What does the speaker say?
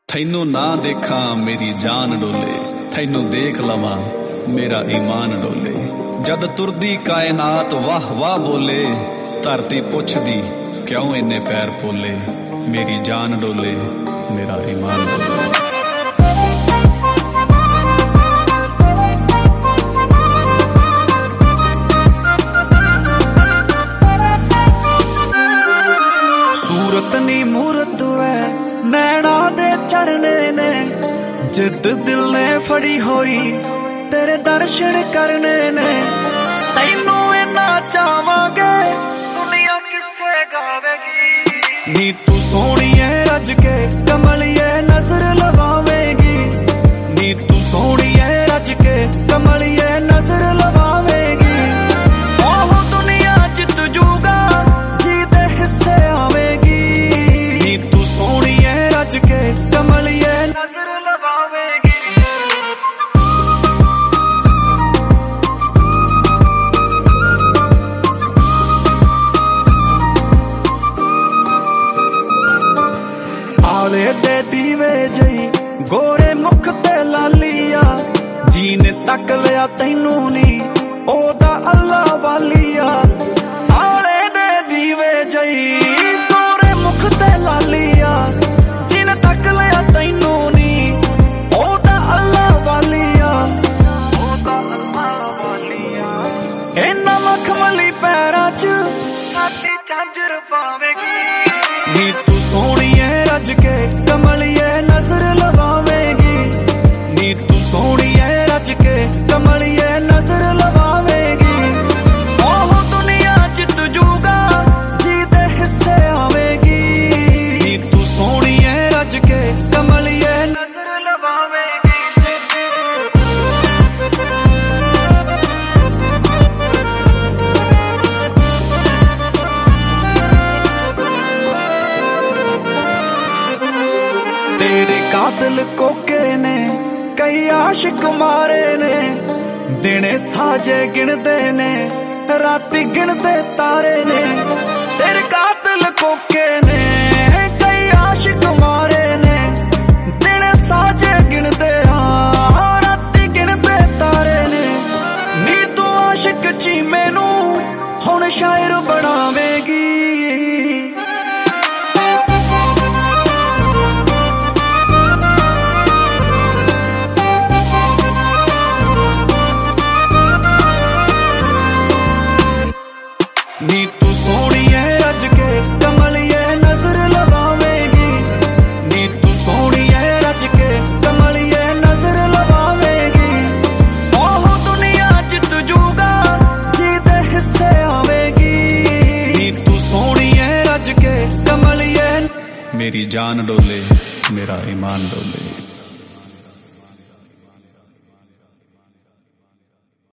थैनू ना देखा मेरी जान डोले, थैनू देख लवा मेरा ईमान डोले। जद तुरदी कायनात वाह वाह बोले, धरती पुछदी क्यों इन्ने पैर पोले। मेरी जान डोले मेरा ईमान डोले। सूरत नी मूरत है नैना दे चरने ने, जिद दिल ने फड़ी होई तेरे दर्शन करने ने। तैनू इन्ना चावांगे दुनिया किसे गावेगी। नी तू सोहनी है रज के कमलिए नजर लवावेगी। नी तू सोहनी है रज के कमलिए नजर लवावेगी। ओह दुनिया जित जूगा जी दे हिस्से आवेगी। नी तू सोहनी है रज के कमलिए नजर लवावेगी। आले दे दीवे जई गोरे मुख ते लालिया, जीने तक लिया तैनू नी ओदा अल्लाह वालिया। आले दे दीवे जई गोरे मुख ते लालिया, जीने तक लिया तैनू नी ओदा अल्लाह वालिया। ओदा अल्लाह वालिया इन्ना मखमली पैरां च साडी झांजर पावेगी। नी तू सोहनी है रज के कमलिए नजर लवावेगी। नी तू सोहनी है रज के कमलिए नजर लवावेगी। ओह दुनिया जित जूगा जी दे हिस्से आवेगी। नी तू सोहनी है रज के कमलिए नजर लवावेगी। तेरे कातिल कोके ने कई आशिक मारे ने, दिने साजे गिनदे ने राती गिनदे तारे ने। तेरे कातिल कोके ने कई आशिक मारे ने, दिने साजे गिनदे राती गिनदे तारे ने। नी तू आशिक चीमे नू हुण शायर बनावेगी। नी तू सोहनी है रज के कमलिए नजर लवावेगी। नी तू सोहनी है रज के कमलिए नजर लवावेगी। ओह दुनिया जित जूगा जी दे हिस्से आवेगी। नी तू सोहनी है रज के कमलिए। मेरी जान डोले मेरा ईमान डोले।